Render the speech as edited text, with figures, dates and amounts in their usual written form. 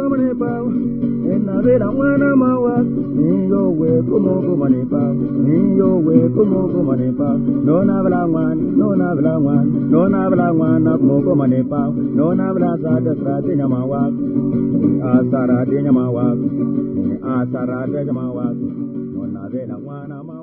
money power. And I read I want a mawa. In your way, come on, money power. In your way, come on, money power. No navla one, no navla one, no navla one, up more money power. No navla sada stratina mawa. Asara dinamawa. Asara dinamawa. No navla one.